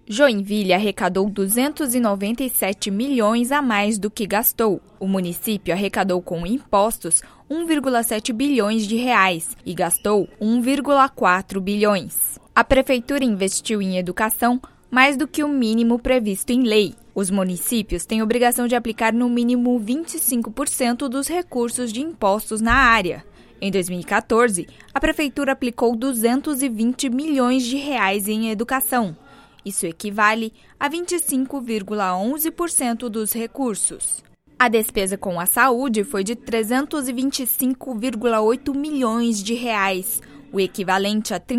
Joinville arrecadou 297 milhões a mais do que gastou. O município arrecadou com impostos 1,7 bilhões de reais e gastou 1,4 bilhões. A prefeitura investiu em educação mais do que o mínimo previsto em lei. Os municípios têm obrigação de aplicar no mínimo 25% dos recursos de impostos na área. Em 2014, a prefeitura aplicou 220 milhões de reais em educação. Isso equivale a 25,11% dos recursos. A despesa com a saúde foi de 325,8 milhões de reais, o equivalente a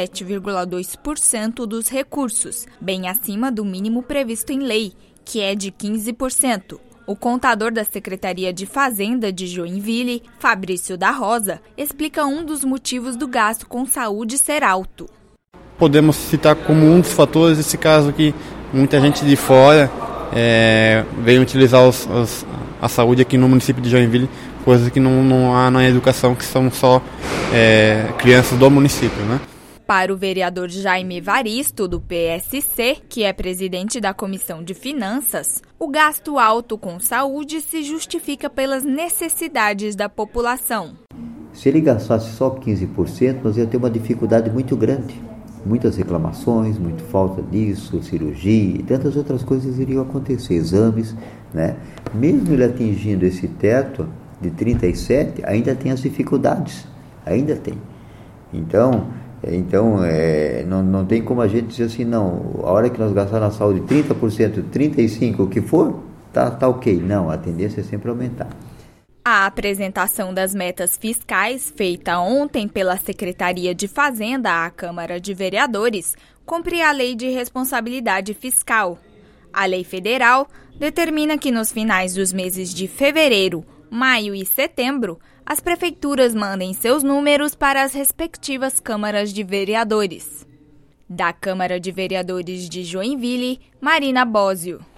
37,2% dos recursos, bem acima do mínimo previsto em lei, que é de 15%. O contador da Secretaria de Fazenda de Joinville, Fabrício da Rosa, explica um dos motivos do gasto com saúde ser alto. Podemos citar como um dos fatores esse caso que muita gente de fora vem utilizar a saúde aqui no município de Joinville, coisas que não há na educação, que são só crianças do município, né? Para o vereador Jaime Evaristo, do PSC, que é presidente da Comissão de Finanças, o gasto alto com saúde se justifica pelas necessidades da população. Se ele gastasse só 15%, nós ia ter uma dificuldade muito grande. Muitas reclamações, muita falta disso, cirurgia e tantas outras coisas iriam acontecer, exames, né? Mesmo ele atingindo esse teto de 37, ainda tem as dificuldades, ainda tem. Então não tem como a gente dizer assim, não, a hora que nós gastar na saúde 30%, 35%, o que for, tá ok. Não, a tendência é sempre aumentar. A apresentação das metas fiscais, feita ontem pela Secretaria de Fazenda à Câmara de Vereadores, cumpre a Lei de Responsabilidade Fiscal. A lei federal determina que nos finais dos meses de fevereiro, maio e setembro, as prefeituras mandem seus números para as respectivas câmaras de vereadores. Da Câmara de Vereadores de Joinville, Marina Bósio.